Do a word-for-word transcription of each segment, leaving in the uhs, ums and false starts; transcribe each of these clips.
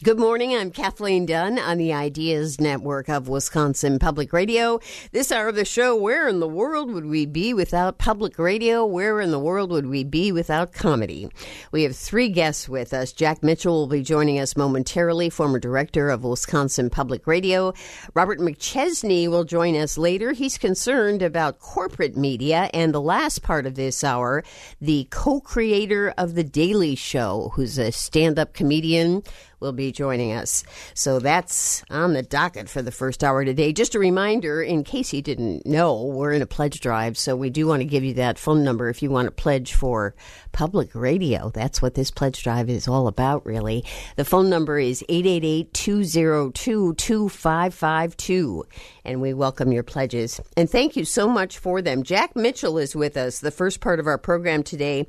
Good morning. I'm Kathleen Dunn on the Ideas Network of Wisconsin Public Radio. This hour of the show, where in the world would we be without public radio? Where in the world would we be without comedy? We have three guests with us. Jack Mitchell will be joining us momentarily, former director of Wisconsin Public Radio. Robert McChesney will join us later. He's concerned about corporate media. And the last part of this hour, the co-creator of The Daily Show, who's a stand-up comedian, will be joining us. So that's on the docket for the first hour today. Just a reminder, in case you didn't know, we're in a pledge drive, so we do want to give you that phone number if you want to pledge for public radio. That's what this pledge drive is all about, really. The phone number is eight eight eight, two oh two, two five five two, and we welcome your pledges. And thank you so much for them. Jack Mitchell is with us, the first part of our program today.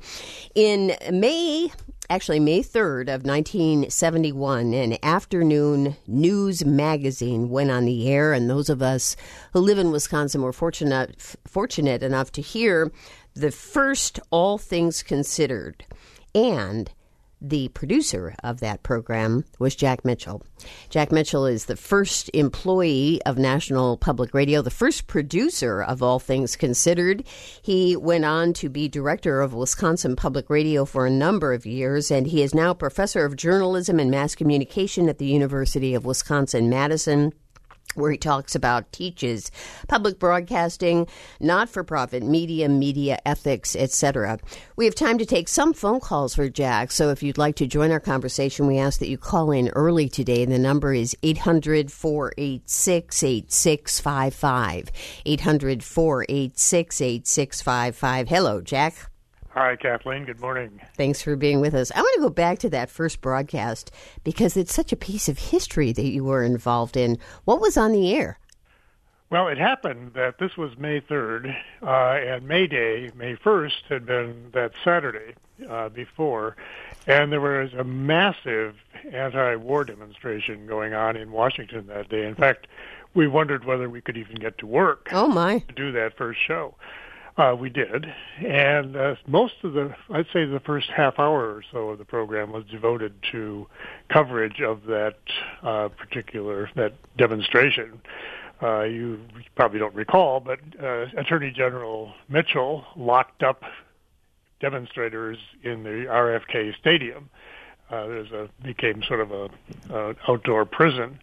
In May... Actually, May third of nineteen seventy-one, an afternoon news magazine went on the air, and those of us who live in Wisconsin were fortunate fortunate enough to hear the first All Things Considered. And the producer of that program was Jack Mitchell. Jack Mitchell is the first employee of National Public Radio, the first producer of All Things Considered. He went on to be director of Wisconsin Public Radio for a number of years, and he is now professor of journalism and mass communication at the University of Wisconsin-Madison, where he talks about, teaches public broadcasting, not-for-profit media, media ethics, et cetera. We have time to take some phone calls for Jack, so if you'd like to join our conversation, we ask that you call in early today. The number is eight hundred, four eight six, eight six five five, eight hundred, four eight six, eight six five five. Hello, Jack. Hi, Kathleen. Good morning. Thanks for being with us. I want to go back to that first broadcast because it's such a piece of history that you were involved in. What was on the air? Well, it happened that this was May third, uh, and May Day, May first, had been that Saturday uh, before, and there was a massive anti-war demonstration going on in Washington that day. In fact, we wondered whether we could even get to work oh my. to do that first show. Uh, we did, and uh, most of the, I'd say the first half hour or so of the program was devoted to coverage of that uh, particular, that demonstration. Uh, you probably don't recall, but uh, Attorney General Mitchell locked up demonstrators in the R F K Stadium. Uh, there's a, became sort of a, a outdoor prison,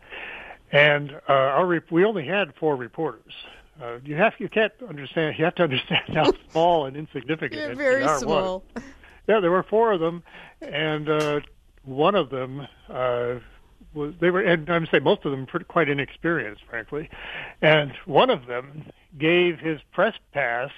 and uh, our rep- we only had four reporters. Uh, you have you can't understand. You have to understand how small and insignificant You're it very was. small. Yeah, there were four of them, and uh, one of them uh, was they were, and I'm saying most of them pretty, quite inexperienced, frankly. And one of them gave his press pass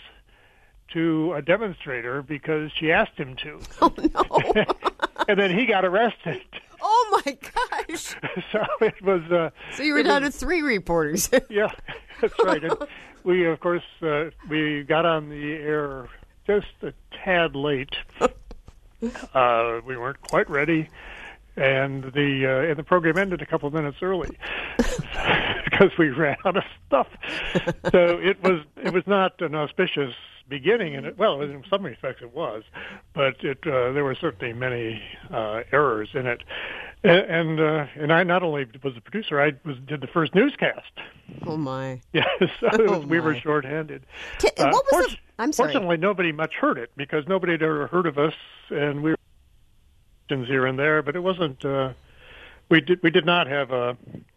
to a demonstrator because she asked him to. Oh no! And then he got arrested. Oh my gosh! So it was. Uh, so you were down was, to three reporters. Yeah, that's right. And we, of course, uh, we got on the air just a tad late. Uh, we weren't quite ready, and the uh, and the program ended a couple of minutes early because we ran out of stuff. So it was it was not an auspicious beginning, and it, well, in some respects it was, but it uh, there were certainly many uh, errors in it. And uh, and I not only was the producer, I was did the first newscast. Oh my! Yeah, so it was, oh we were my. shorthanded. T- uh, what was the, I'm sorry. Fortunately, nobody much heard it because nobody had ever heard of us, and we were here and there, but it wasn't. Uh, we did we did not have a.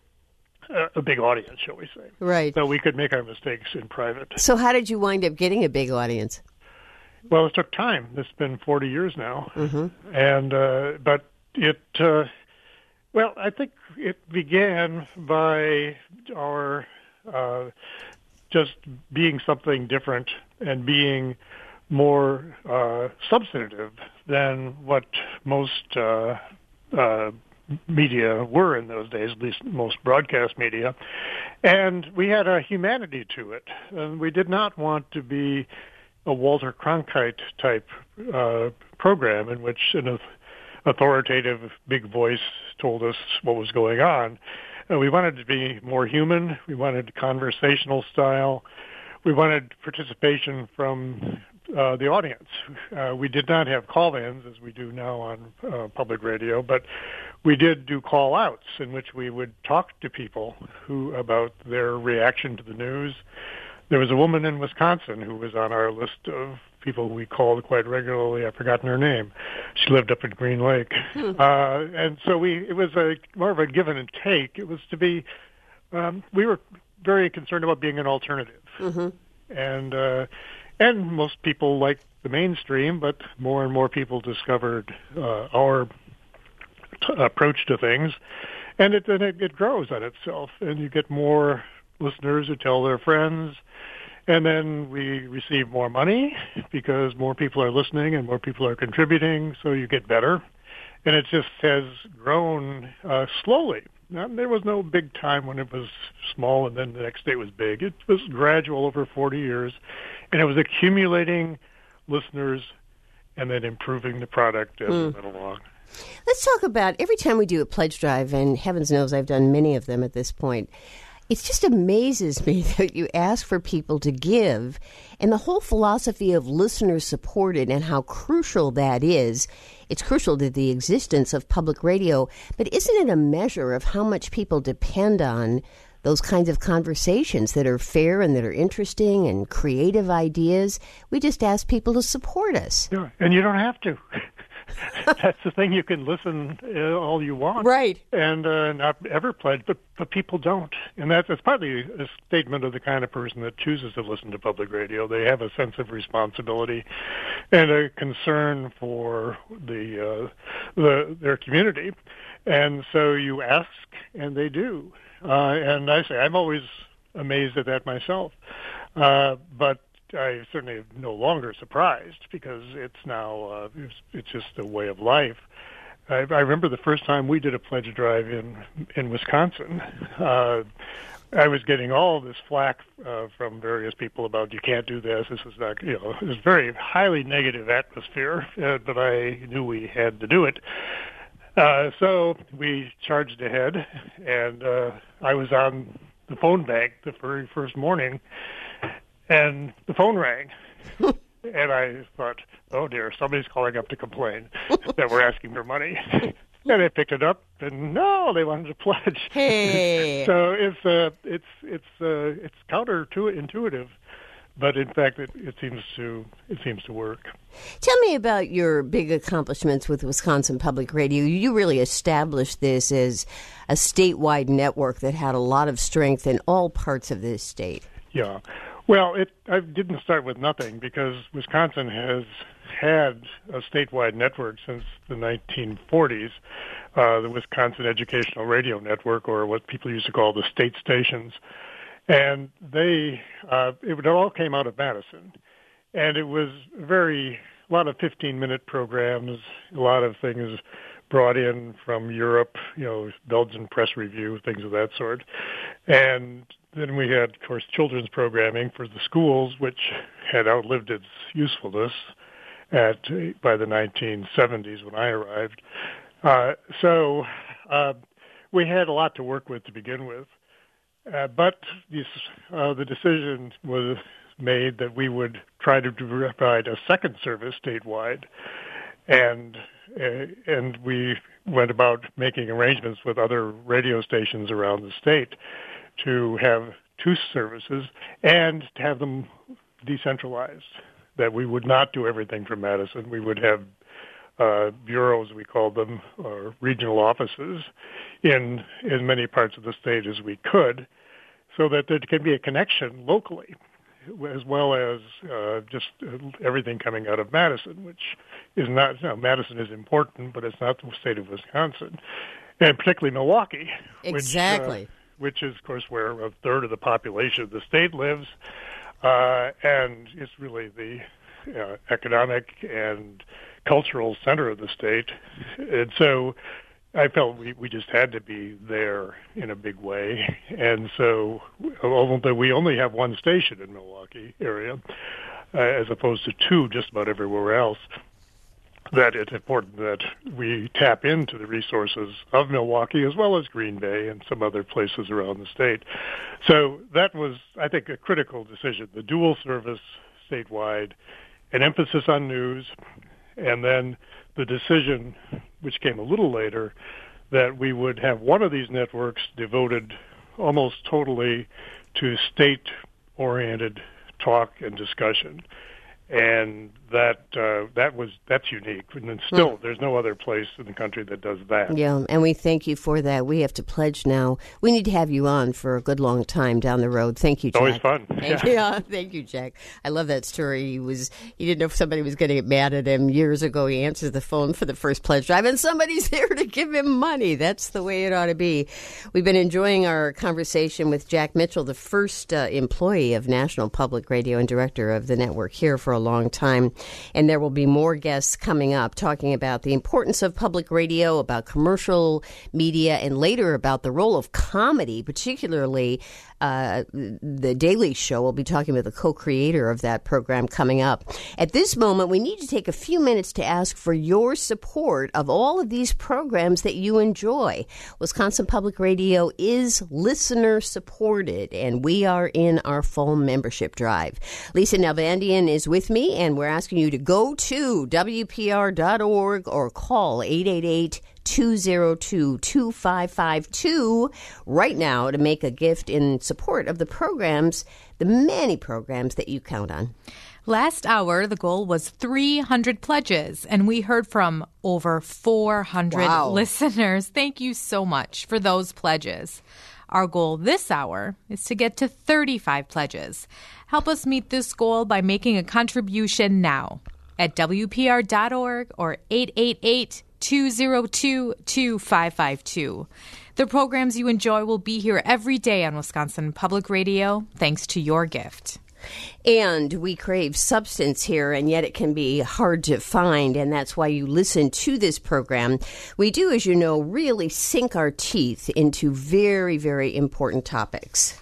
a big audience, shall we say. Right. So we could make our mistakes in private. So how did you wind up getting a big audience? Well, it took time. It's been forty years now. Mm-hmm. And, uh, but it, uh, well, I think it began by our uh, just being something different and being more uh, substantive than what most uh, uh media were in those days, at least most broadcast media. And we had a humanity to it. And we did not want to be a Walter Cronkite type uh, program in which an authoritative big voice told us what was going on. Uh, we wanted to be more human. We wanted conversational style. We wanted participation from uh, the audience. Uh, we did not have call-ins as we do now on uh, public radio, but we did do call-outs in which we would talk to people who about their reaction to the news. There was a woman in Wisconsin who was on our list of people we called quite regularly. I've forgotten her name. She lived up in Green Lake. Hmm. Uh, and so we it was a more of a give and take. It was to be, um, we were very concerned about being an alternative. Mm-hmm. And uh, and most people liked the mainstream, but more and more people discovered uh, our t- approach to things. And it, then it, it grows on itself, and you get more listeners who tell their friends. And then we receive more money because more people are listening and more people are contributing, so you get better. And it just has grown uh, slowly. Now, there was no big time when it was small and then the next day it was big. It was gradual over forty years, and it was accumulating listeners and then improving the product as mm. it went along. Let's talk about every time we do a pledge drive, and heavens knows I've done many of them at this point. It just amazes me that you ask for people to give, and the whole philosophy of listener supported and how crucial that is. It's crucial to the existence of public radio, but isn't it a measure of how much people depend on those kinds of conversations that are fair and that are interesting and creative ideas? We just ask people to support us. Yeah, and you don't have to. That's the thing. You can listen uh, all you want, right? And uh, not ever pledge, but but people don't, and that's, that's partly a statement of the kind of person that chooses to listen to public radio. They have a sense of responsibility and a concern for the uh, the their community, and so you ask, and they do. Uh, and I say I'm always amazed at that myself, uh, but I certainly am no longer surprised because it's now uh, it's, it's just a way of life. I, I remember the first time we did a pledge drive in in Wisconsin. Uh, I was getting all this flack uh, from various people about you can't do this. This is not, you know, it was a very highly negative atmosphere, uh, but I knew we had to do it. Uh, so we charged ahead, and uh, I was on the phone bank the very first morning. And the phone rang, and I thought, oh, dear, somebody's calling up to complain that we're asking for money. And I picked it up, and no, they wanted to pledge. Hey. So it's uh, it's it's uh, it's counterintuitive, but in fact, it, it seems to it seems to work. Tell me about your big accomplishments with Wisconsin Public Radio. You really established this as a statewide network that had a lot of strength in all parts of this state. Yeah. Well, it I didn't start with nothing because Wisconsin has had a statewide network since the nineteen forties, uh, the Wisconsin Educational Radio Network, or what people used to call the state stations. And they, uh, it all came out of Madison. And it was very, a lot of fifteen-minute programs, a lot of things brought in from Europe, you know, Belgian Press Review, things of that sort. And then we had, of course, children's programming for the schools, which had outlived its usefulness at by the nineteen seventies when I arrived. Uh, so uh, we had a lot to work with to begin with. Uh, but this, uh, the decision was made that we would try to provide a second service statewide, and uh, and we went about making arrangements with other radio stations around the state to have two services and to have them decentralized, that we would not do everything from Madison. We would have uh, bureaus, we called them, or regional offices in as many parts of the state as we could, so that there can be a connection locally, as well as uh, just everything coming out of Madison, which is not, you know, Madison is important, but it's not the state of Wisconsin, and particularly Milwaukee. Exactly. Which, uh, which is, of course, where a third of the population of the state lives, uh, and it's really the uh, economic and cultural center of the state. And so I felt we, we just had to be there in a big way. And so although we only have one station in Milwaukee area, uh, as opposed to two just about everywhere else, that it's important that we tap into the resources of Milwaukee as well as Green Bay and some other places around the state. So that was, I think, a critical decision, the dual service statewide, an emphasis on news, and then the decision, which came a little later, that we would have one of these networks devoted almost totally to state-oriented talk and discussion. And that uh, that was that's unique, and then still mm. there's no other place in the country that does that. Yeah, and we thank you for that. We have to pledge now. We need to have you on for a good long time down the road. Thank you, Jack. Always fun. Thank you. Yeah, thank you, Jack. I love that story. He was he didn't know if somebody was going to get mad at him years ago. He answers the phone for the first pledge drive, and somebody's there to give him money. That's the way it ought to be. We've been enjoying our conversation with Jack Mitchell, the first uh, employee of National Public Radio and director of the network here for a long time. And there will be more guests coming up talking about the importance of public radio, about commercial media, and later about the role of comedy, particularly uh, the Daily Show. We'll be talking with the co-creator of that program coming up. At this moment, we need to take a few minutes to ask for your support of all of these programs that you enjoy. Wisconsin Public Radio is listener supported, and we are in our full membership drive. Lisa Nalbandian is with me, and we're asking you to go to W P R dot org or call eight eight eight, two oh two, two five five two right now to make a gift in support of the programs, the many programs that you count on. Last hour, the goal was three hundred pledges, and we heard from over four hundred wow. listeners. Thank you so much for those pledges. Our goal this hour is to get to thirty-five pledges. Help us meet this goal by making a contribution now at W P R dot org or eight eight eight, two oh two, two five five two. The programs you enjoy will be here every day on Wisconsin Public Radio, thanks to your gift. And we crave substance here, and yet it can be hard to find, and that's why you listen to this program. We do, as you know, really sink our teeth into very, very important topics.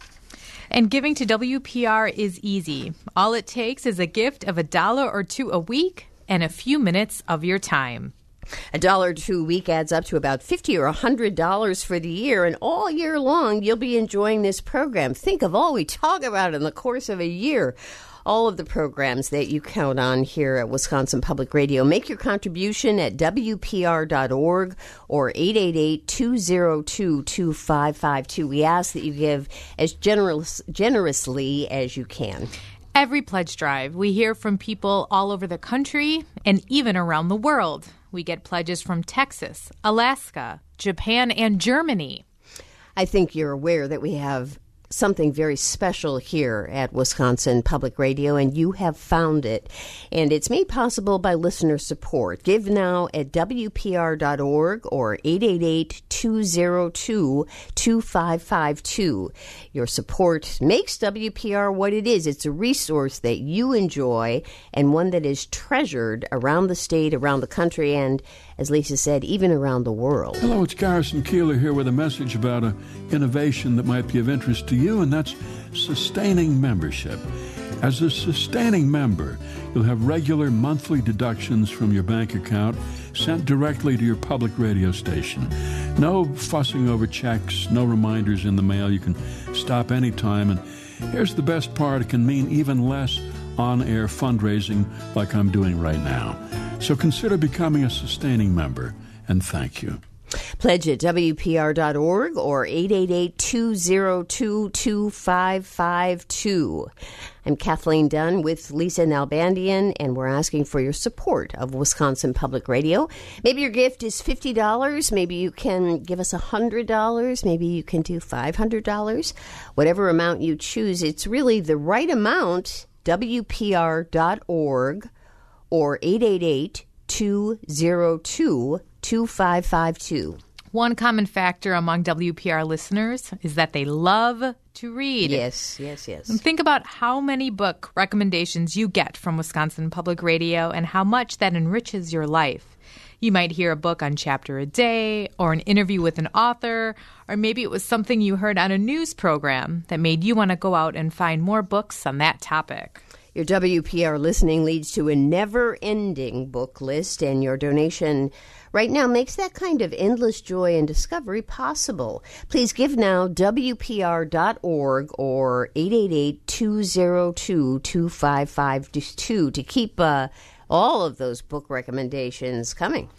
And giving to W P R is easy. All it takes is a gift of a dollar or two a week and a few minutes of your time. A dollar or two a week adds up to about fifty dollars or one hundred dollars for the year, and all year long you'll be enjoying this program. Think of all we talk about in the course of a year. All of the programs that you count on here at Wisconsin Public Radio. Make your contribution at W P R dot org or eight eight eight, two oh two, two five five two. We ask that you give as generous, generously as you can. Every pledge drive, we hear from people all over the country and even around the world. We get pledges from Texas, Alaska, Japan, and Germany. I think you're aware that we have something very special here at Wisconsin Public Radio, and you have found it. And it's made possible by listener support. Give now at W P R dot org or eight eight eight, two oh two, two five five two. Your support makes W P R what it is. It's a resource that you enjoy and one that is treasured around the state, around the country, and, as Lisa said, even around the world. Hello, it's Garrison Keeler here with a message about an innovation that might be of interest to you, and that's sustaining membership. As a sustaining member, you'll have regular monthly deductions from your bank account sent directly to your public radio station. No fussing over checks, no reminders in the mail. You can stop anytime. And here's the best part. It can mean even less on-air fundraising like I'm doing right now. So consider becoming a sustaining member, and thank you. Pledge at W P R dot org or eight eight eight, two oh two, two five five two. I'm Kathleen Dunn with Lisa Nalbandian, and we're asking for your support of Wisconsin Public Radio. Maybe your gift is fifty dollars. Maybe you can give us one hundred dollars. Maybe you can do five hundred dollars. Whatever amount you choose, it's really the right amount. W P R dot org or eight eight eight, two oh two, two five five two. One common factor among W P R listeners is that they love to read. Yes, yes, yes. And think about how many book recommendations you get from Wisconsin Public Radio and how much that enriches your life. You might hear a book on chapter a day or an interview with an author, or maybe it was something you heard on a news program that made you want to go out and find more books on that topic. Your W P R listening leads to a never-ending book list, and your donation right now makes that kind of endless joy and discovery possible. Please give now, W P R dot org or eight eight eight, two oh two, two five five two to keep uh, all of those book recommendations coming.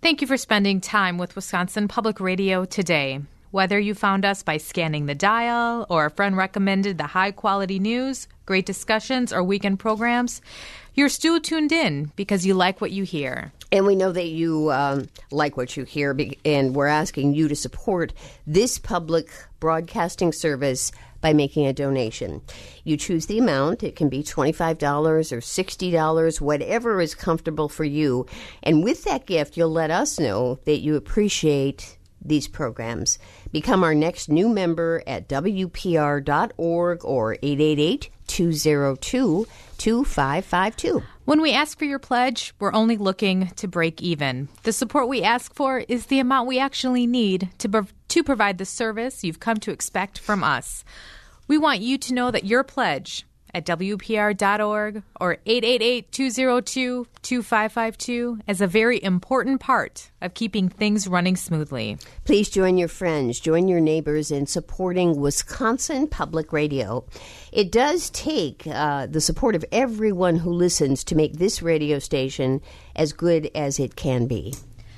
Thank you for spending time with Wisconsin Public Radio today. Whether you found us by scanning the dial or a friend recommended the high-quality news, great discussions, or weekend programs, you're still tuned in because you like what you hear. And we know that you um, like what you hear, and we're asking you to support this public broadcasting service by making a donation. You choose the amount. It can be twenty-five dollars or sixty dollars, whatever is comfortable for you. And with that gift, you'll let us know that you appreciate these programs. Become our next new member at W P R dot org or eight eight eight, two zero two, two five five two. When we ask for your pledge, we're only looking to break even. The support we ask for is the amount we actually need to, prov- to provide the service you've come to expect from us. We want you to know that your pledge at W P R dot org or eight eight eight, two zero two, two five five two is a very important part of keeping things running smoothly. Please join your friends, join your neighbors in supporting Wisconsin Public Radio. It does take uh, the support of everyone who listens to make this radio station as good as it can be.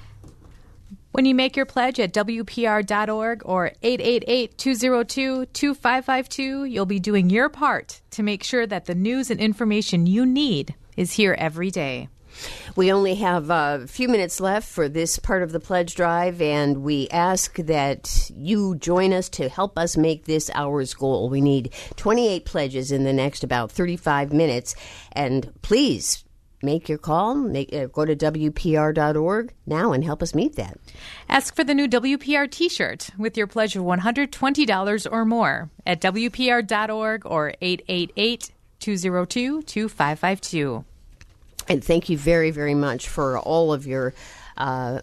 When you make your pledge at W P R dot org or eight eight eight, two zero two, two five five two, you'll be doing your part to make sure that the news and information you need is here every day. We only have a few minutes left for this part of the pledge drive, and we ask that you join us to help us make this hour's goal. We need twenty-eight pledges in the next about thirty-five minutes, and please make your call. Make, uh, go to W P R dot org now and help us meet that. Ask for the new W P R t-shirt with your pledge of one hundred twenty dollars or more at W P R dot org or eight eight eight, two zero two, two five five two. And thank you very, very much for all of your uh,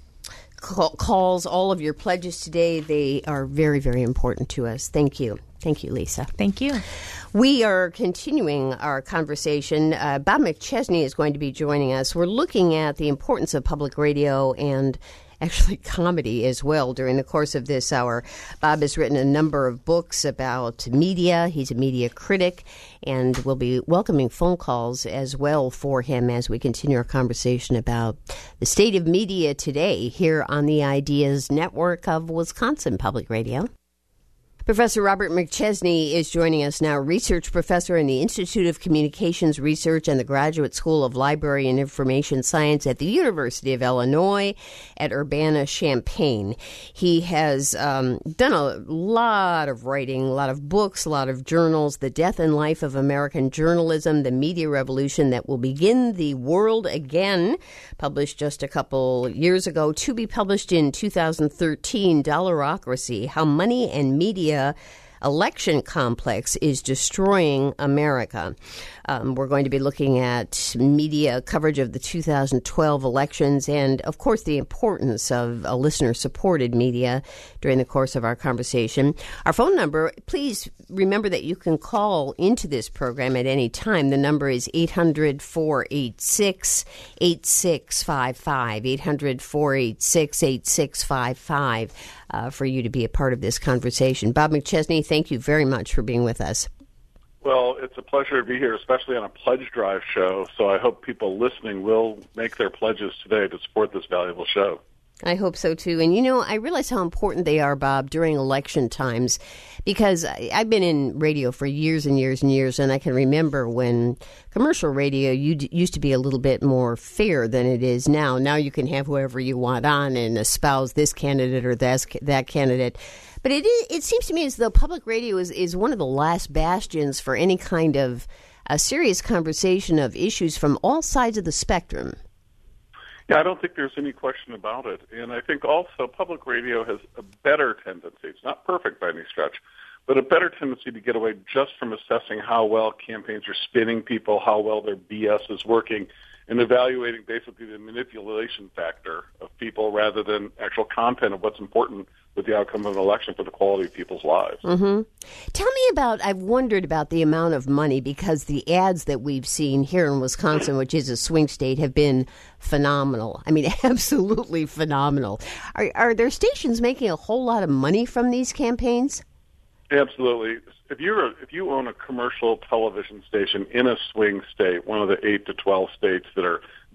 call, calls, all of your pledges today. They are very, very important to us. Thank you. Thank you, Lisa. Thank you. We are continuing our conversation. Uh, Bob McChesney is going to be joining us. We're looking at the importance of public radio and actually comedy as well during the course of this hour. Bob has written a number of books about media. He's a media critic, and we'll be welcoming phone calls as well for him as we continue our conversation about the state of media today here on the Ideas Network of Wisconsin Public Radio. Professor Robert McChesney is joining us now, research professor in the Institute of Communications Research and the Graduate School of Library and Information Science at the University of Illinois at Urbana-Champaign. He has um, done a lot of writing, a lot of books, a lot of journals, The Death and Life of American Journalism, The Media Revolution That Will Begin the World Again, published just a couple years ago, to be published in two thousand thirteen, Dollarocracy, How Money and Media Election Complex is Destroying America. Um, we're going to be looking at media coverage of the two thousand twelve elections and, of course, the importance of a listener-supported media during the course of our conversation. Our phone number, please remember that you can call into this program at any time. The number is eight hundred, four eight six, eight six five five, eight hundred, four eight six, eight six five five. Uh, for you to be a part of this conversation. Bob McChesney, thank you very much for being with us. Well, it's a pleasure to be here, especially on a pledge drive show, so I hope people listening will make their pledges today to support this valuable show. I hope so, too. And, you know, I realize how important they are, Bob, during election times, because I've been in radio for years and years and years, and I can remember when commercial radio used to be a little bit more fair than it is now. Now you can have whoever you want on and espouse this candidate or that, that candidate. But it is, it seems to me as though public radio is, is one of the last bastions for any kind of a serious conversation of issues from all sides of the spectrum. Yeah, I don't think there's any question about it. And I think also public radio has a better tendency, it's not perfect by any stretch, but a better tendency to get away just from assessing how well campaigns are spinning people, how well their B S is working, and evaluating basically the manipulation factor of people rather than actual content of what's important with the outcome of an election for the quality of people's lives. Mm-hmm. Tell me about, I've wondered about the amount of money, because the ads that we've seen here in Wisconsin, which is a swing state, have been phenomenal. I mean, absolutely phenomenal. Are, are there stations making a whole lot of money from these campaigns? Absolutely. If you're a, if you own a commercial television station in a swing state, one of the eight to twelve states that are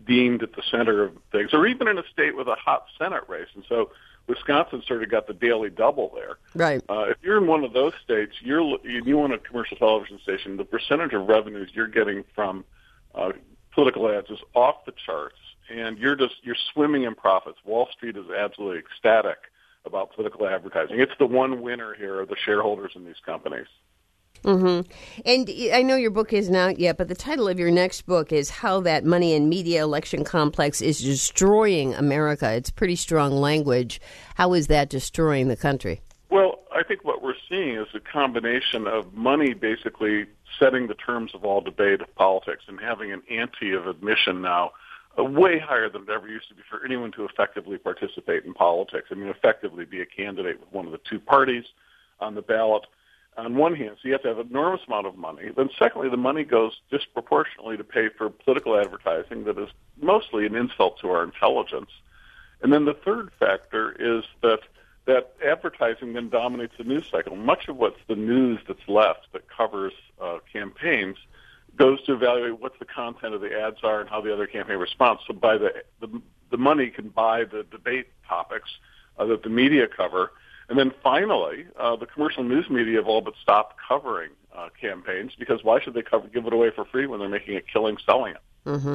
deemed at the center of things, or even in a state with a hot Senate race. And so Wisconsin sort of got the daily double there. Right. Uh, if you're in one of those states, you're you want a commercial television station, the percentage of revenues you're getting from uh, political ads is off the charts, and you're just you're swimming in profits. Wall Street is absolutely ecstatic about political advertising. It's the one winner here are the shareholders in these companies. Mm-hmm. And I know your book isn't out yet, but the title of your next book is How That Money and Media Election Complex is Destroying America. It's pretty strong language. How is that destroying the country? Well, I think what we're seeing is a combination of money basically setting the terms of all debate of politics and having an ante of admission now uh, way higher than it ever used to be for anyone to effectively participate in politics. I mean, effectively be a candidate with one of the two parties on the ballot. On one hand, so you have to have an enormous amount of money. Then secondly, the money goes disproportionately to pay for political advertising that is mostly an insult to our intelligence. And then the third factor is that that advertising then dominates the news cycle. Much of what's the news that's left that covers uh, campaigns goes to evaluate what the content of the ads are and how the other campaign responds. So by the the, the money can buy the debate topics uh, that the media cover. And then finally, uh, the commercial news media have all but stopped covering uh, campaigns because why should they cover, give it away for free when they're making a killing selling it?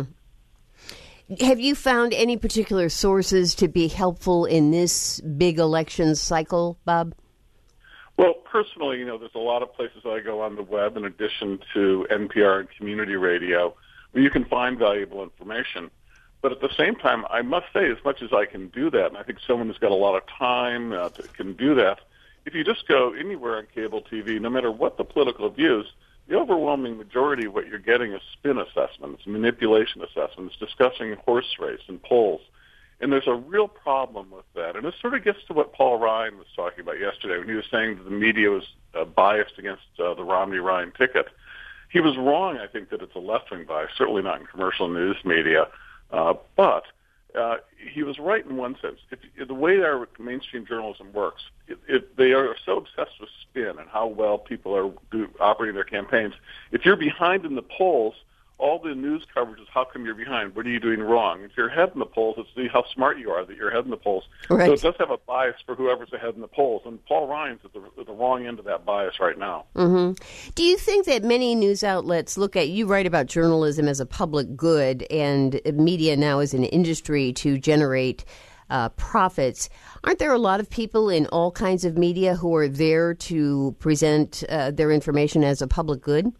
Mm-hmm. Have you found any particular sources to be helpful in this big election cycle, Bob? Well, personally, you know, there's a lot of places I go on the web in addition to N P R and community radio where you can find valuable information. But at the same time, I must say, as much as I can do that, and I think someone who's got a lot of time uh, to, can do that, if you just go anywhere on cable T V, no matter what the political views, the overwhelming majority of what you're getting is spin assessments, manipulation assessments, discussing horse race and polls. And there's a real problem with that. And it sort of gets to what Paul Ryan was talking about yesterday when he was saying that the media was uh, biased against uh, the Romney-Ryan ticket. He was wrong, I think, that it's a left-wing bias, certainly not in commercial news media. Uh, but uh, he was right in one sense. If, if the way our mainstream journalism works, it, it, they are so obsessed with spin and how well people are do, operating their campaigns. If you're behind in the polls, all the news coverage is how come you're behind? What are you doing wrong? If you're ahead in the polls, it's see how smart you are that you're ahead in the polls. Right. So it does have a bias for whoever's ahead in the polls. And Paul Ryan's at the, at the wrong end of that bias right now. Mm-hmm. Do you think that many news outlets look at, you write about journalism as a public good and media now as an industry to generate uh, profits. Aren't there a lot of people in all kinds of media who are there to present uh, their information as a public good?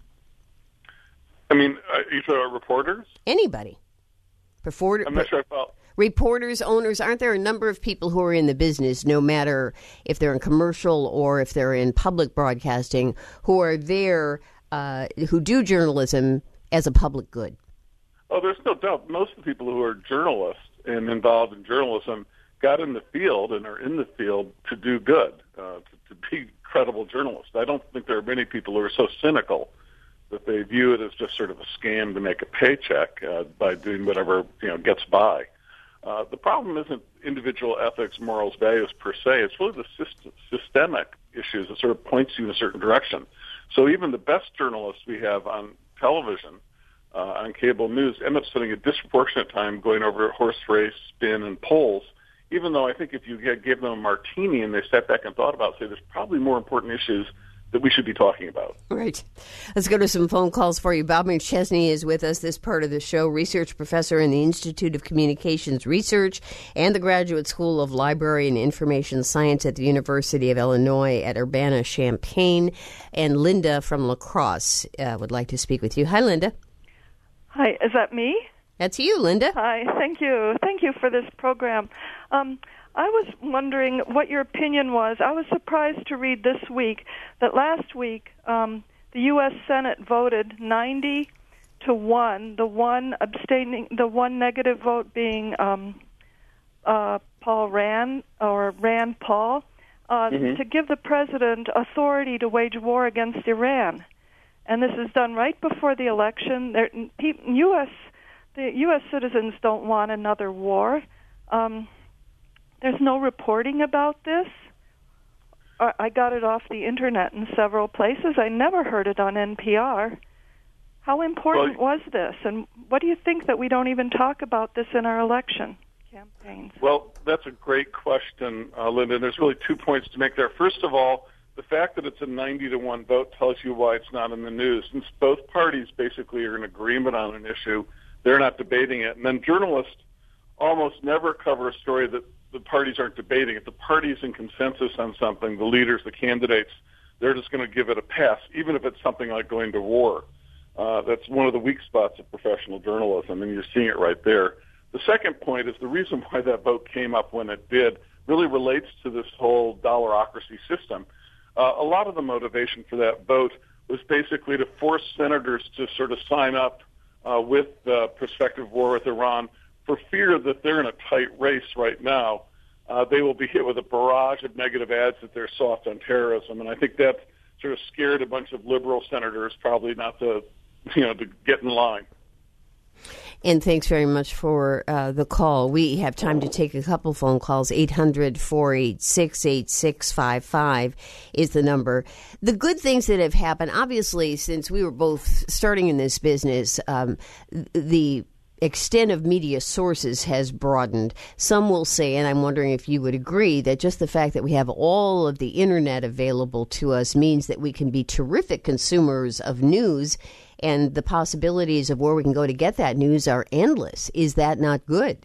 I mean, uh, you talking about reporters? Anybody. Before, I'm not sure I follow. Reporters, owners, aren't there a number of people who are in the business, no matter if they're in commercial or if they're in public broadcasting, who are there, uh, who do journalism as a public good? Oh, there's no doubt. Most of the people who are journalists and involved in journalism got in the field and are in the field to do good, uh, to, to be credible journalists. I don't think there are many people who are so cynical that they view it as just sort of a scam to make a paycheck uh, by doing whatever, you know, gets by. Uh, the problem isn't individual ethics, morals, values per se. It's really the system, systemic issues that sort of points you in a certain direction. So even the best journalists we have on television, uh, on cable news, end up spending a disproportionate time going over horse race, spin, and polls, even though I think if you gave them a martini and they sat back and thought about it, say there's probably more important issues that we should be talking about. Right. Let's go to some phone calls for you. Bob McChesney is with us this part of the show, research professor in the Institute of Communications Research and the Graduate School of Library and Information Science at the University of Illinois at Urbana-Champaign. And Linda from La Crosse uh, would like to speak with you. Hi, Linda. Hi, is that me? That's you, Linda. Hi, thank you. Thank you for this program. Um, I was wondering what your opinion was. I was surprised to read this week that last week um, the U S Senate voted ninety to one, the one abstaining, the one negative vote being um, uh, Paul Rand or Rand Paul, uh, mm-hmm. to give the president authority to wage war against Iran. And this is done right before the election. There, U S the U S citizens don't want another war. Um, There's no reporting about this. I got it off the Internet in several places. I never heard it on N P R. How important well, was this? And what do you think that we don't even talk about this in our election campaigns? Well, that's a great question, uh, Linda. There's really two points to make there. First of all, the fact that it's a ninety to one vote tells you why it's not in the news. Since both parties basically are in agreement on an issue, they're not debating it. And then journalists almost never cover a story that the parties aren't debating. If the party's in consensus on something, the leaders, the candidates, they're just going to give it a pass, even if it's something like going to war. Uh, that's one of the weak spots of professional journalism, and you're seeing it right there. The second point is the reason why that vote came up when it did really relates to this whole dollarocracy system. Uh, a lot of the motivation for that vote was basically to force senators to sort of sign up uh, with the prospective war with Iran for fear that they're in a tight race right now. Uh, they will be hit with a barrage of negative ads that they're soft on terrorism, and I think that sort of scared a bunch of liberal senators probably not to, you know, to get in line. And thanks very much for uh, the call. We have time to take a couple phone calls. eight hundred, four eight six, eight six five five is the number. The good things that have happened, obviously, since we were both starting in this business, um, the extent of media sources has broadened. Some will say, and I'm wondering if you would agree, that just the fact that we have all of the internet available to us means that we can be terrific consumers of news, and the possibilities of where we can go to get that news are endless. Is that not good?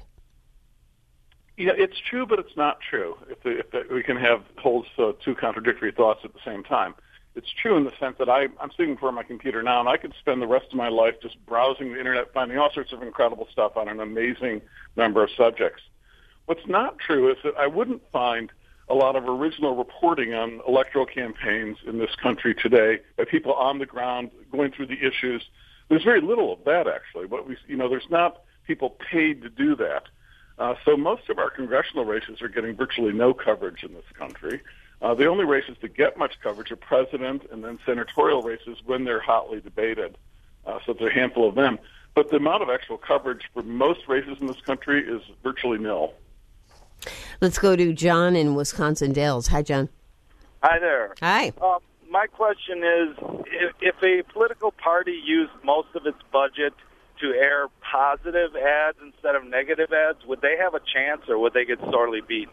Yeah, it's true, but it's not true. If, the, if the, we can have hold uh, two contradictory thoughts at the same time. It's true in the sense that I, I'm sitting before my computer now, and I could spend the rest of my life just browsing the internet, finding all sorts of incredible stuff on an amazing number of subjects. What's not true is that I wouldn't find a lot of original reporting on electoral campaigns in this country today by people on the ground going through the issues. There's very little of that, actually. What we, you know, there's not people paid to do that. Uh, so most of our congressional races are getting virtually no coverage in this country. Uh, the only races that get much coverage are president and then senatorial races when they're hotly debated. Uh, so there's a handful of them. But the amount of actual coverage for most races in this country is virtually nil. Let's go to John in Wisconsin Dells. Hi, John. Hi there. Hi. Uh, my question is, if, if a political party used most of its budget to air positive ads instead of negative ads, would they have a chance or would they get sorely beaten?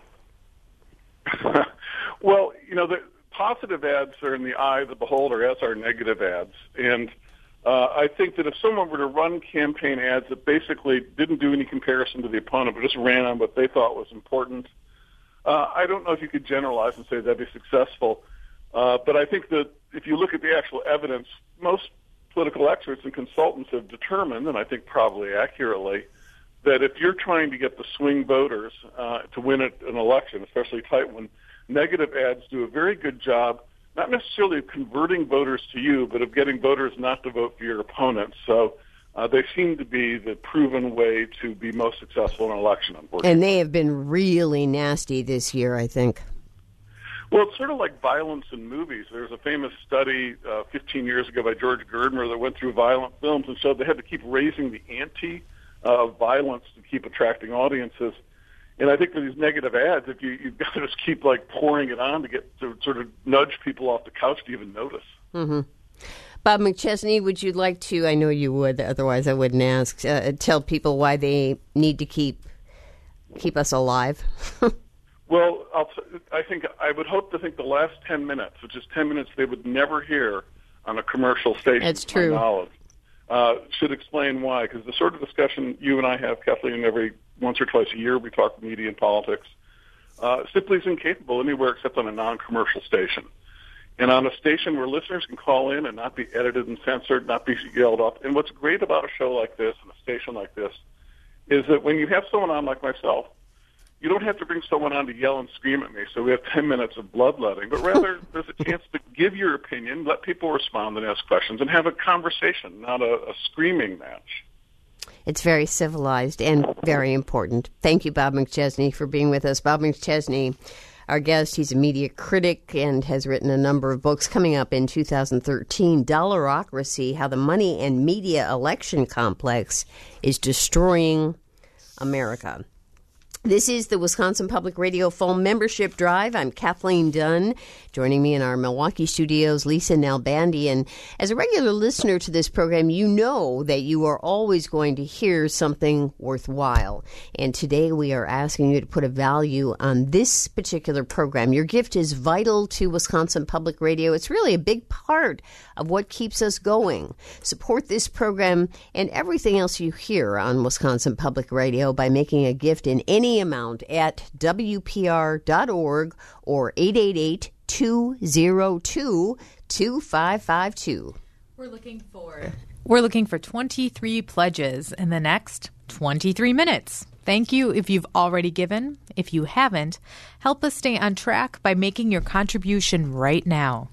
Well, you know, the positive ads are in the eye of the beholder, as are negative ads. And uh, I think that if someone were to run campaign ads that basically didn't do any comparison to the opponent, but just ran on what they thought was important, uh, I don't know if you could generalize and say that'd be successful. Uh, but I think that if you look at the actual evidence, most political experts and consultants have determined, and I think probably accurately, that if you're trying to get the swing voters uh, to win an election, especially a tight one, negative ads do a very good job, not necessarily of converting voters to you, but of getting voters not to vote for your opponents. So uh, they seem to be the proven way to be most successful in an election, unfortunately. And they have been really nasty this year, I think. Well, it's sort of like violence in movies. There's a famous study uh, fifteen years ago by George Gerdner that went through violent films and showed they had to keep raising the ante of violence to keep attracting audiences. And I think for these negative ads, if you, you've got to just keep like pouring it on to get to sort of nudge people off the couch to even notice. Mm-hmm. Bob McChesney, would you like to, I know you would, otherwise I wouldn't ask, uh, tell people why they need to keep keep us alive? Well, I'll t- I think I would hope to think the last ten minutes, which is ten minutes they would never hear on a commercial station, That's to my true. knowledge, uh, should explain why. Because the sort of discussion you and I have, Kathleen, every once or twice a year, we talk media and politics, uh, simply is incapable anywhere except on a non-commercial station. And on a station where listeners can call in and not be edited and censored, not be yelled up. And what's great about a show like this and a station like this is that when you have someone on like myself, you don't have to bring someone on to yell and scream at me, so we have ten minutes of bloodletting, but rather there's a chance to give your opinion, let people respond and ask questions, and have a conversation, not a, a screaming match. It's very civilized and very important. Thank you, Bob McChesney, for being with us. Bob McChesney, our guest, he's a media critic and has written a number of books. Coming up in two thousand thirteen, Dollarocracy, How the Money and Media Election Complex is Destroying America. This is the Wisconsin Public Radio Fall Membership Drive. I'm Kathleen Dunn. Joining me in our Milwaukee studios, Lisa Nalbandian. As a regular listener to this program, you know that you are always going to hear something worthwhile. And today we are asking you to put a value on this particular program. Your gift is vital to Wisconsin Public Radio. It's really a big part of what keeps us going. Support this program and everything else you hear on Wisconsin Public Radio by making a gift in any amount at W P R dot org or eight eight eight, two oh two, two five five two. We're looking for We're looking for twenty-three pledges in the next twenty-three minutes. Thank you if you've already given. If you haven't, help us stay on track by making your contribution right now.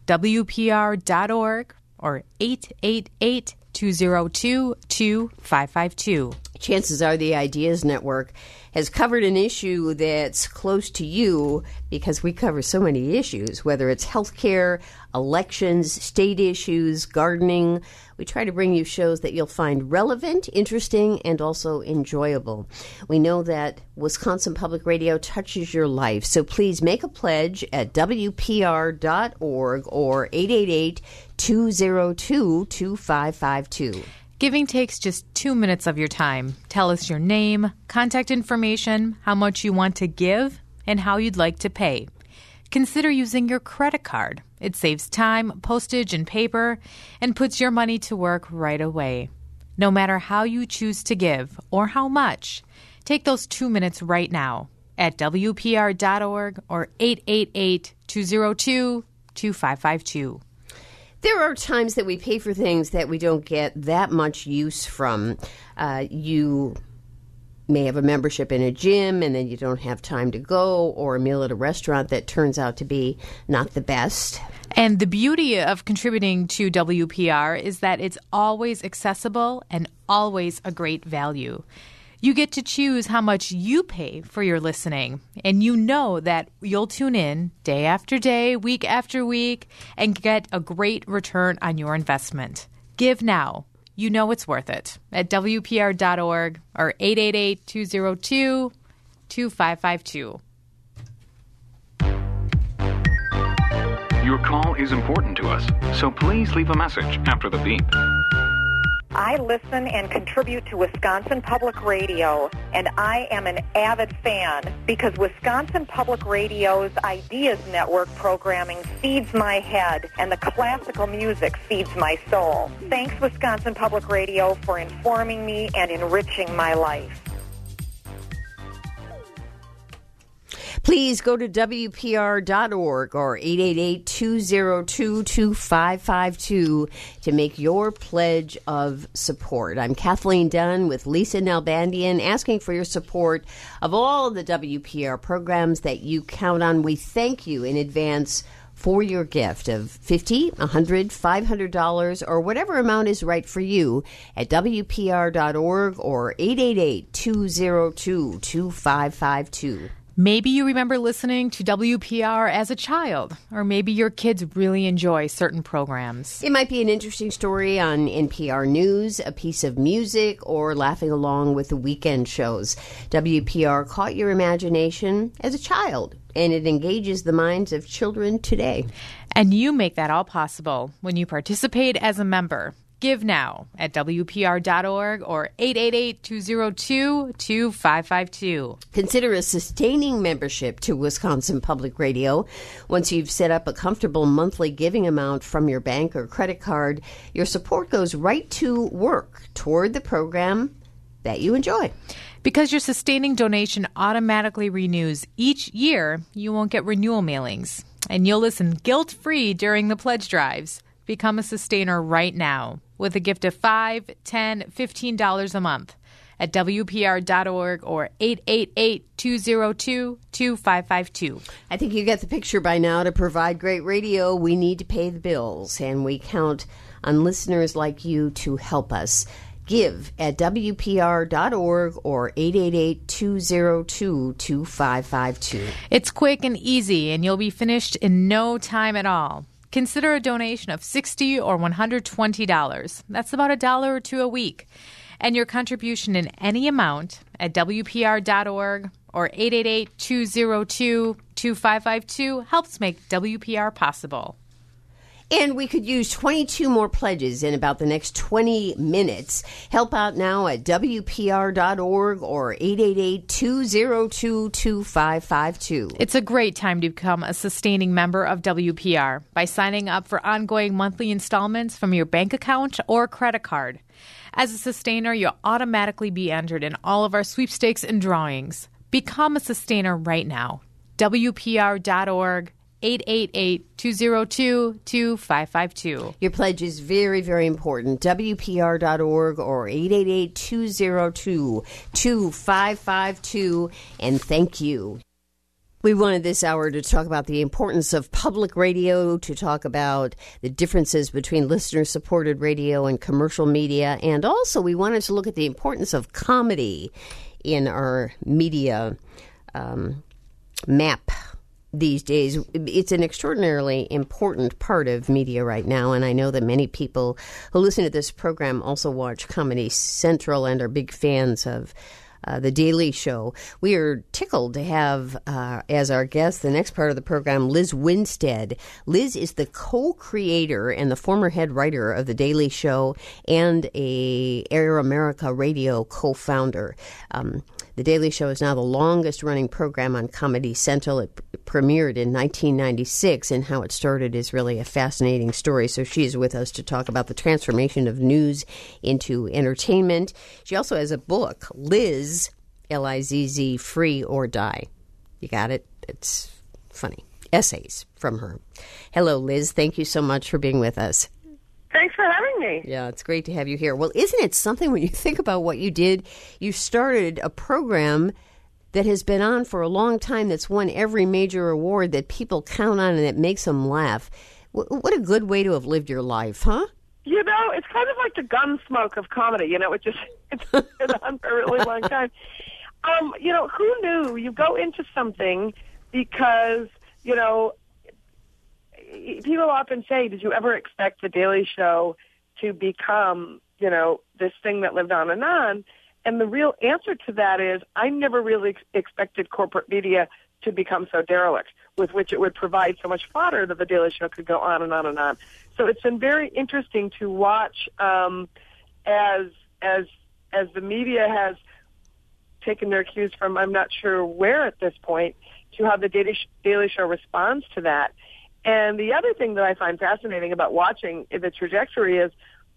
W P R dot org or eight eight eight, two oh two, two five five two. Chances are the Ideas Network has covered an issue that's close to you because we cover so many issues, whether it's healthcare, elections, state issues, gardening. We try to bring you shows that you'll find relevant, interesting, and also enjoyable. We know that Wisconsin Public Radio touches your life, so please make a pledge at W P R dot org or eight eight eight, two oh two, two five five two. Giving takes just two minutes of your time. Tell us your name, contact information, how much you want to give, and how you'd like to pay. Consider using your credit card. It saves time, postage, and paper, and puts your money to work right away. No matter how you choose to give or how much, take those two minutes right now at W P R dot org or eight eight eight, two oh two, two five five two. There are times that we pay for things that we don't get that much use from. Uh, you may have a membership in a gym and then you don't have time to go, or a meal at a restaurant that turns out to be not the best. And the beauty of contributing to W P R is that it's always accessible and always a great value. You get to choose how much you pay for your listening, and you know that you'll tune in day after day, week after week, and get a great return on your investment. Give now. You know it's worth it at W P R dot org or eight eight eight, two oh two, two five five two. Your call is important to us, so please leave a message after the beep. I listen and contribute to Wisconsin Public Radio, and I am an avid fan because Wisconsin Public Radio's Ideas Network programming feeds my head, and the classical music feeds my soul. Thanks, Wisconsin Public Radio, for informing me and enriching my life. Please go to W P R dot org or eight eight eight, two oh two, two five five two to make your pledge of support. I'm Kathleen Dunn with Lisa Nalbandian, asking for your support of all of the W P R programs that you count on. We thank you in advance for your gift of fifty dollars, one hundred dollars, five hundred dollars, or whatever amount is right for you at W P R dot org or eight eight eight, two oh two, two five five two. Maybe you remember listening to W P R as a child, or maybe your kids really enjoy certain programs. It might be an interesting story on N P R News, a piece of music, or laughing along with the weekend shows. W P R caught your imagination as a child, and it engages the minds of children today. And you make that all possible when you participate as a member. Give now at W P R dot org or eight eight eight, two oh two, two five five two. Consider a sustaining membership to Wisconsin Public Radio. Once you've set up a comfortable monthly giving amount from your bank or credit card, your support goes right to work toward the program that you enjoy. Because your sustaining donation automatically renews each year, you won't get renewal mailings, and you'll listen guilt-free during the pledge drives. Become a sustainer right now with a gift of five dollars, ten dollars, fifteen dollars a month at W P R dot org or eight eight eight, two oh two, two five five two. I think you get the picture by now. To provide great radio, we need to pay the bills, and we count on listeners like you to help us. Give at W P R dot org or eight eight eight, two oh two, two five five two. It's quick and easy, and you'll be finished in no time at all. Consider a donation of sixty dollars or one hundred twenty dollars. That's about a dollar or two a week. And your contribution in any amount at W P R dot org or eight eight eight, two oh two, two five five two helps make W P R possible. And we could use twenty-two more pledges in about the next twenty minutes. Help out now at W P R dot org or eight eight eight, two oh two, two five five two. It's a great time to become a sustaining member of W P R by signing up for ongoing monthly installments from your bank account or credit card. As a sustainer, you'll automatically be entered in all of our sweepstakes and drawings. Become a sustainer right now. W P R dot org. eight eight eight, two oh two, two five five two. Your pledge is very, very important. W P R dot org or eight eight eight, two oh two, two five five two. And thank you. We wanted this hour to talk about the importance of public radio, to talk about the differences between listener-supported radio and commercial media, and also we wanted to look at the importance of comedy in our media um, map. These days, it's an extraordinarily important part of media right now, and I know that many people who listen to this program also watch Comedy Central and are big fans of uh, The Daily Show. We are tickled to have uh, as our guest the next part of the program, Liz Winstead. Liz is the co-creator and the former head writer of The Daily Show and a Air America Radio co-founder. Um, The Daily Show is now the longest-running program on Comedy Central. It p- premiered in nineteen ninety-six, and how it started is really a fascinating story. So she is with us to talk about the transformation of news into entertainment. She also has a book, Liz, L I Z Z, Free or Die. You got it? It's funny. Essays from her. Hello, Liz. Thank you so much for being with us. Thanks for having me. Yeah, it's great to have you here. Well, isn't it something when you think about what you did? You started a program that has been on for a long time, that's won every major award, that people count on, and that makes them laugh. What a good way to have lived your life, huh? You know, it's kind of like the Gunsmoke of comedy. You know, it just it's been on for a really long time. Um, you know, who knew? You go into something because, you know, people often say, did you ever expect The Daily Show to become, you know, this thing that lived on and on? And the real answer to that is I never really ex- expected corporate media to become so derelict, with which it would provide so much fodder that The Daily Show could go on and on and on. So it's been very interesting to watch um, as as as the media has taken their cues from I'm not sure where at this point to how The Daily, Sh- Daily Show responds to that. And the other thing that I find fascinating about watching the trajectory is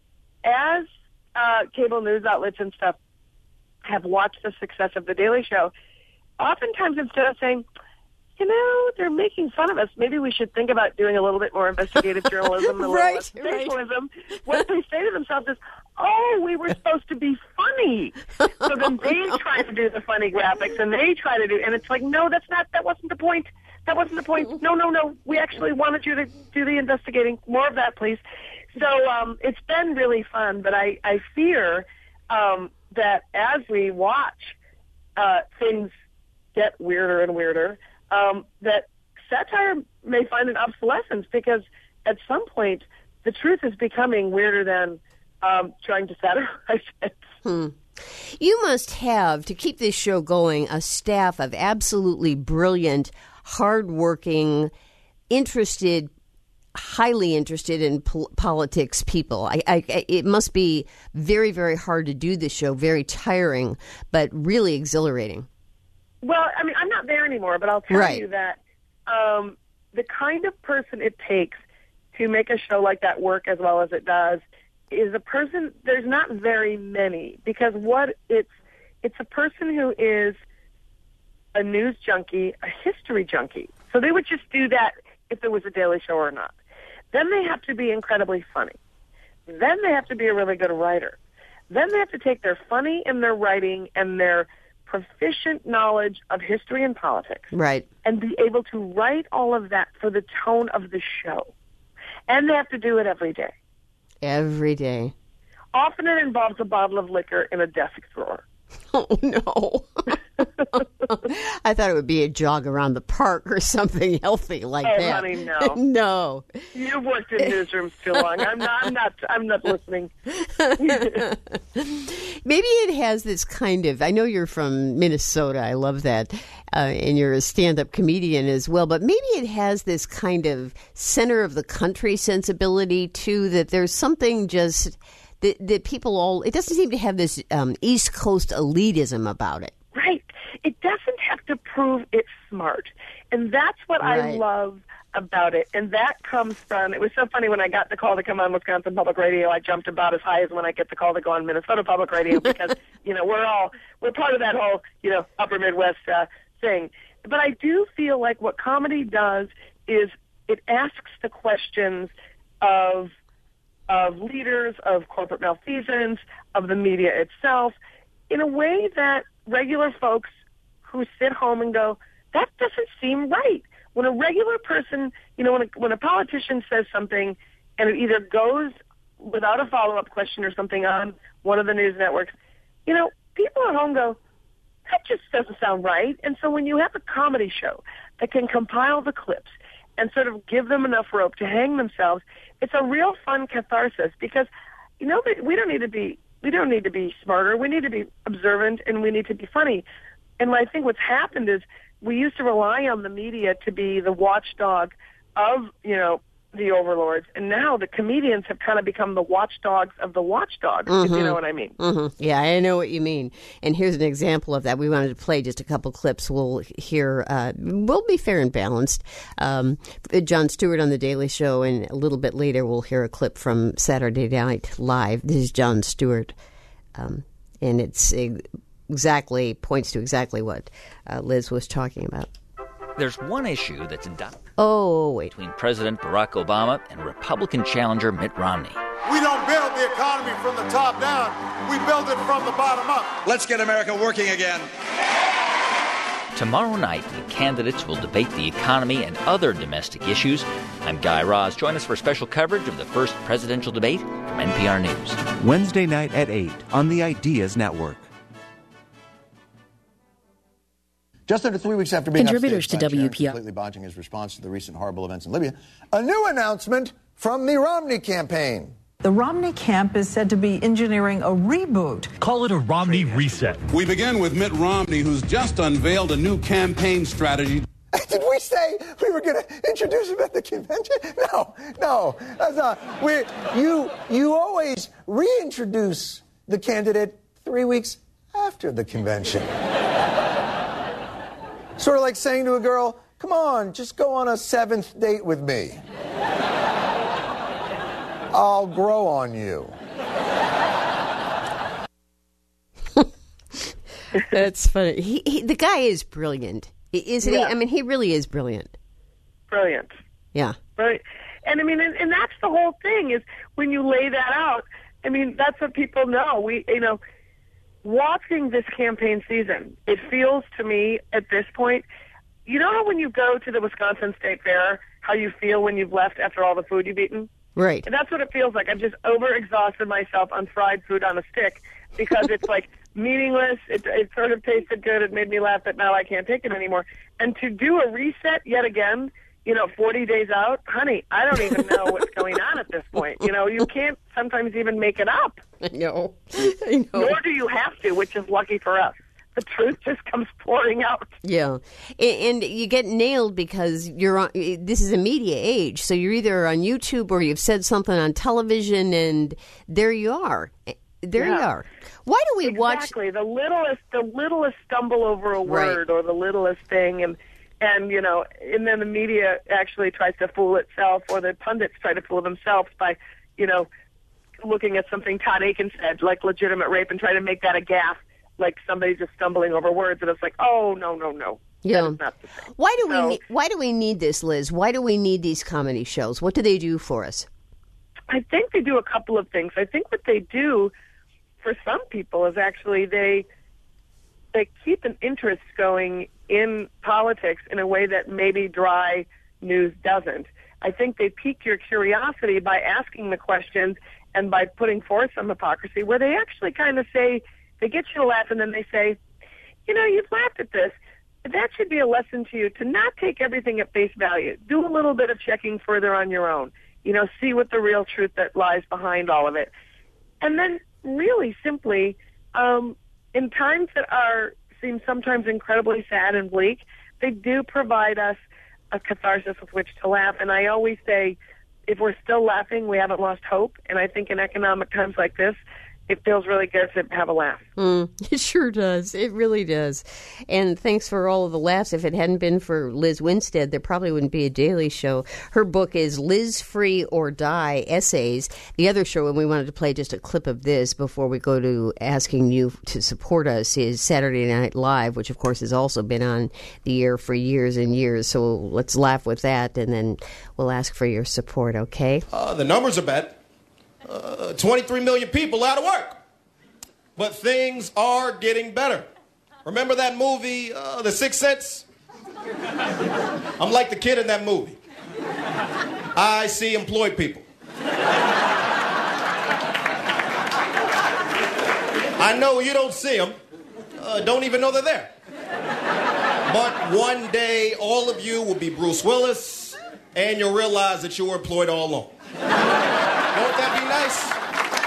as uh, cable news outlets and stuff have watched the success of The Daily Show, oftentimes instead of saying, you know, they're making fun of us, maybe we should think about doing a little bit more investigative journalism, a little right, less sensationalism. Right. What they say to themselves is, oh, we were supposed to be funny. So then they try to do the funny graphics, and they try to do, and it's like, no, that's not, that wasn't the point. That wasn't the point. No, no, no. We actually wanted you to do the investigating. More of that, please. So um, it's been really fun, but I, I fear um, that as we watch uh, things get weirder and weirder, um, that satire may find an obsolescence because at some point the truth is becoming weirder than um, trying to satirize it. Hmm. You must have, to keep this show going, a staff of absolutely brilliant, hardworking, interested, highly interested in pol- politics people. I, I, it must be very, very hard to do this show, very tiring, but really exhilarating. Well, I mean, I'm not there anymore, but I'll tell right. you that um, the kind of person it takes to make a show like that work as well as it does is a person, there's not very many, because what it's, it's a person who is a news junkie, a history junkie. So they would just do that if there was a Daily Show or not. Then they have to be incredibly funny. Then they have to be a really good writer. Then they have to take their funny and their writing and their proficient knowledge of history and politics, right, and be able to write all of that for the tone of the show. And they have to do it every day. Every day. Often it involves a bottle of liquor in a desk drawer. Oh, no. I thought it would be a jog around the park or something healthy like oh, that. honey, no. No. You've worked in newsrooms too long. I'm not. I'm not. I'm not listening. Maybe it has this kind of. I know you're from Minnesota. I love that, uh, and you're a stand-up comedian as well. But maybe it has this kind of center of the country sensibility too. That there's something just that, that people all. It doesn't seem to have this um, East Coast elitism about it. Right. It doesn't have to prove it's smart. And that's what Right. I love about it. And that comes from, it was so funny when I got the call to come on Wisconsin Public Radio, I jumped about as high as when I get the call to go on Minnesota Public Radio because, you know, we're all, we're part of that whole, you know, upper Midwest uh, thing. But I do feel like what comedy does is it asks the questions of, of leaders, of corporate malfeasance, of the media itself, in a way that regular folks who sit home and go, that doesn't seem right. When a regular person, you know, when a, when a politician says something and it either goes without a follow-up question or something on one of the news networks, you know, people at home go, that just doesn't sound right. And so when you have a comedy show that can compile the clips and sort of give them enough rope to hang themselves, it's a real fun catharsis because, you know, we don't need to be We don't need to be smarter. We need to be observant, and we need to be funny. And I think what's happened is we used to rely on the media to be the watchdog of, you know, the overlords, and now the comedians have kind of become the watchdogs of the watchdogs, mm-hmm. if you know what I mean. Mm-hmm. Yeah, I know what you mean. And here's an example of that. We wanted to play just a couple clips. We'll hear, uh, we'll be fair and balanced. Um, Jon Stewart on The Daily Show, and a little bit later we'll hear a clip from Saturday Night Live. This is Jon Stewart. Um, and it's exactly, points to exactly what uh, Liz was talking about. There's one issue that's in doubt. Oh, wait. Between President Barack Obama and Republican challenger Mitt Romney. We don't build the economy from the top down. We build it from the bottom up. Let's get America working again. Tomorrow night, the candidates will debate the economy and other domestic issues. I'm Guy Raz. Join us for special coverage of the first presidential debate from N P R News. Wednesday night at eight on the Ideas Network. Just under three weeks after being contributors to W P R completely botching his response to the recent horrible events in Libya, a new announcement from the Romney campaign. The Romney camp is said to be engineering a reboot. Call it a Romney reset. We begin with Mitt Romney, who's just unveiled a new campaign strategy. Did we say we were going to introduce him at the convention? No, no, that's not. We, you, you always reintroduce the candidate three weeks after the convention. Sort of like saying to a girl, come on, just go on a seventh date with me. I'll grow on you. That's funny. He, he, the guy is brilliant, isn't yeah. he? I mean, he really is brilliant. Brilliant. Yeah. Right. And I mean, and, and that's the whole thing is when you lay that out, I mean, that's what people know. We, you know, watching this campaign season, it feels to me at this point, you know how when you go to the Wisconsin State Fair, how you feel when you've left after all the food you've eaten? Right. And that's what it feels like. I've just over-exhausted myself on fried food on a stick because it's like meaningless. It, it sort of tasted good. It made me laugh, but now I can't take it anymore. And to do a reset yet again, you know, forty days out, honey, I don't even know what's going on at this point. You know, you can't sometimes even make it up. I know. I know. Nor do you have to, which is lucky for us. The truth just comes pouring out. Yeah. And, and you get nailed because you're on, this is a media age. So you're either on YouTube or you've said something on television, and there you are. There yeah. you are. Why do we exactly. watch? Exactly. The littlest, the littlest stumble over a word right. or the littlest thing, and and you know, and then the media actually tries to fool itself, or the pundits try to fool themselves by, you know, looking at something Todd Akin said, like legitimate rape, and try to make that a gaffe, like somebody just stumbling over words, and it's like, oh no, no, no. Yeah. That is not the same. Why do so, we? Need, why do we need this, Liz? Why do we need these comedy shows? What do they do for us? I think they do a couple of things. I think what they do for some people is actually they they keep an interest going in politics in a way that maybe dry news doesn't. I think they pique your curiosity by asking the questions and by putting forth some hypocrisy where they actually kind of say They get you to laugh, and then they say, you know, you've laughed at this. That should be a lesson to you to not take everything at face value. Do a little bit of checking further on your own. You know, see what the real truth that lies behind all of it. And then really simply, um, in times that are seem sometimes incredibly sad and bleak, they do provide us a catharsis with which to laugh. And I always say, if we're still laughing, we haven't lost hope. And I think in economic times like this, it feels really good to have a laugh. Mm, it sure does. It really does. And thanks for all of the laughs. If it hadn't been for Liz Winstead, there probably wouldn't be a Daily Show. Her book is Liz Free or Die, Essays. The other show, and we wanted to play just a clip of this before we go to asking you to support us, is Saturday Night Live, which, of course, has also been on the air for years and years. So let's laugh with that, and then we'll ask for your support, okay? Uh, the numbers are bad. Uh, twenty-three million people out of work. But things are getting better. Remember that movie, uh, The Sixth Sense? I'm like the kid in that movie. I see employed people. I know you don't see them. Uh, don't even know they're there. But one day, all of you will be Bruce Willis, and you'll realize that you were employed all along. Won't that be nice?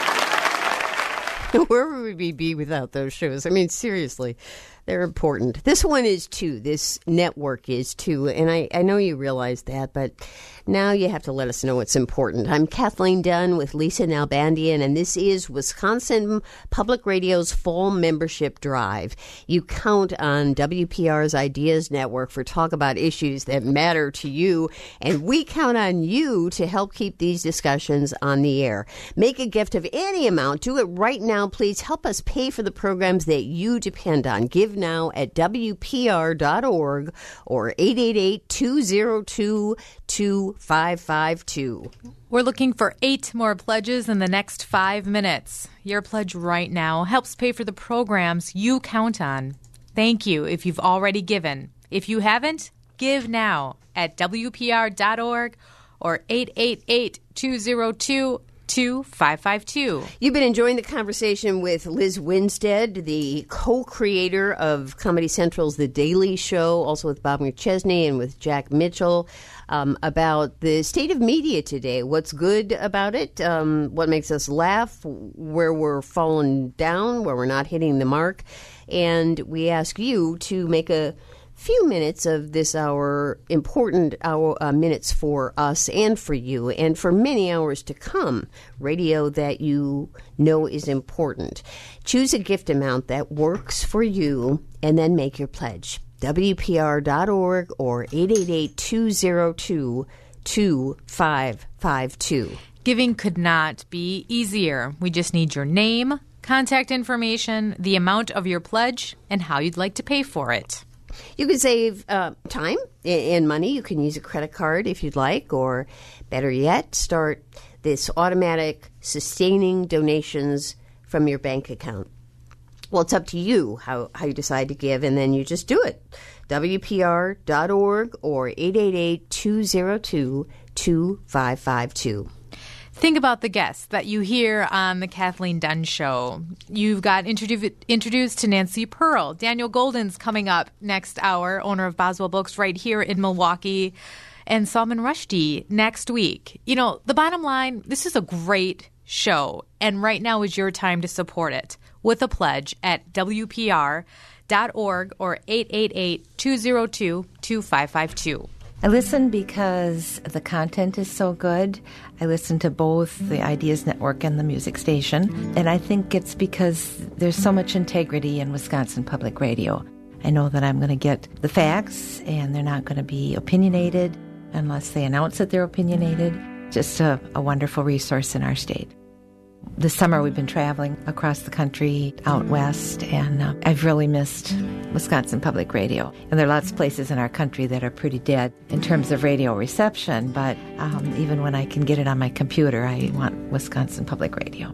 Where would we be without those shows? I mean, seriously, they're important. This one is too. This network is too. And I, I know you realize that, but now you have to let us know what's important. I'm Kathleen Dunn with Lisa Nalbandian, and this is Wisconsin Public Radio's Fall Membership Drive. You count on W P R's Ideas Network for talk about issues that matter to you, and we count on you to help keep these discussions on the air. Make a gift of any amount. Do it right now, please. Help us pay for the programs that you depend on. Give now at W P R dot org or eight eight eight, two oh two, two five five two. We're looking for eight more pledges in the next five minutes. Your pledge right now helps pay for the programs you count on. Thank you if you've already given. If you haven't, give now at W P R dot org or eight eight eight, two oh two, two five five two. You've been enjoying the conversation with Liz Winstead, the co-creator of Comedy Central's The Daily Show, also with Bob McChesney and with Jack Mitchell, um, about the state of media today. What's good about it? Um, what makes us laugh? Where we're falling down? Where we're not hitting the mark? And we ask you to make a few minutes of this hour, important hour, uh, minutes for us and for you, and for many hours to come, radio that you know is important. Choose a gift amount that works for you, and then make your pledge. W P R dot org or eight eight eight, two oh two, two five five two. Giving could not be easier. We just need your name, contact information, the amount of your pledge, and how you'd like to pay for it. You can save uh, time and money. You can use a credit card if you'd like, or better yet, start this automatic sustaining donations from your bank account. Well, it's up to you how, how you decide to give, and then you just do it. W P R dot org or eight eight eight, two oh two, two five five two. Think about the guests that you hear on the Kathleen Dunn Show. You've got introdu- introduced to Nancy Pearl. Daniel Golden's coming up next hour, owner of Boswell Books right here in Milwaukee, and Salman Rushdie next week. You know, the bottom line, this is a great show, and right now is your time to support it with a pledge at W P R dot org or eight eight eight, two oh two, two five five two. I listen because the content is so good. I listen to both the Ideas Network and the music station. And I think it's because there's so much integrity in Wisconsin Public Radio. I know that I'm going to get the facts, and they're not going to be opinionated unless they announce that they're opinionated. Just a, a wonderful resource in our state. This summer we've been traveling across the country, out west, and uh, I've really missed Wisconsin Public Radio. And there are lots of places in our country that are pretty dead in terms of radio reception, but um, even when I can get it on my computer, I want Wisconsin Public Radio.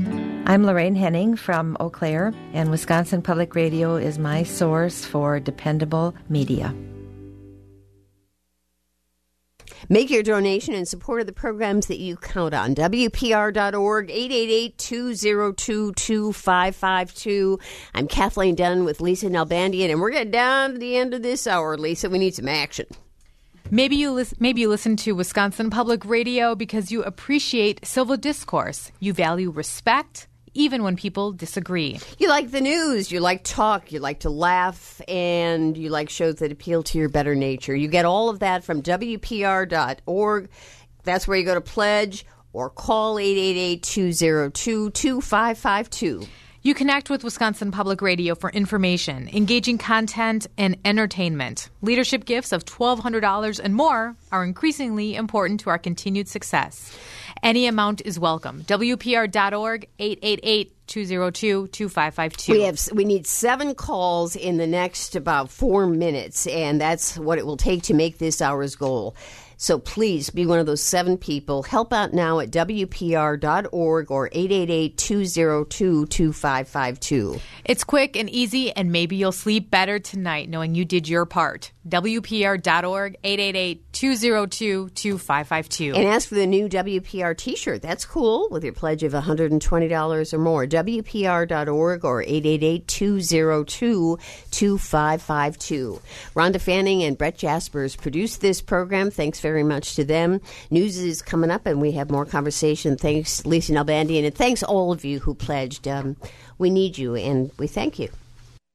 I'm Lorraine Henning from Eau Claire, and Wisconsin Public Radio is my source for dependable media. Make your donation in support of the programs that you count on. W P R dot org, eight eight eight, two oh two, two five five two. I'm Kathleen Dunn with Lisa Nalbandian, and we're getting down to the end of this hour, Lisa. We need some action. Maybe you, lis- maybe you listen to Wisconsin Public Radio because you appreciate civil discourse. You value respect, even when people disagree. You like the news, you like talk, you like to laugh, and you like shows that appeal to your better nature. You get all of that from W P R dot org. That's where you go to pledge or call eight eight eight, two oh two, two five five two. You connect with Wisconsin Public Radio for information, engaging content, and entertainment. Leadership gifts of twelve hundred dollars and more are increasingly important to our continued success. Any amount is welcome. W P R dot org, eight eight eight, two oh two, two five five two. We have we need seven calls in the next about four minutes, and that's what it will take to make this hour's goal. So please be one of those seven people. Help out now at W P R dot org or eight eight eight, two oh two, two five five two. It's quick and easy, and maybe you'll sleep better tonight knowing you did your part. W P R dot org, eight eight eight, two oh two, two five five two. And ask for the new W P R t-shirt. That's cool with your pledge of one hundred twenty dollars or more. W P R dot org or eight eight eight, two oh two, two five five two. Rhonda Fanning and Brett Jaspers produced this program. Thanks very much to them. News is coming up, and we have more conversation. Thanks, Lisa Nalbandian, and thanks all of you who pledged. Um, we need you, and we thank you.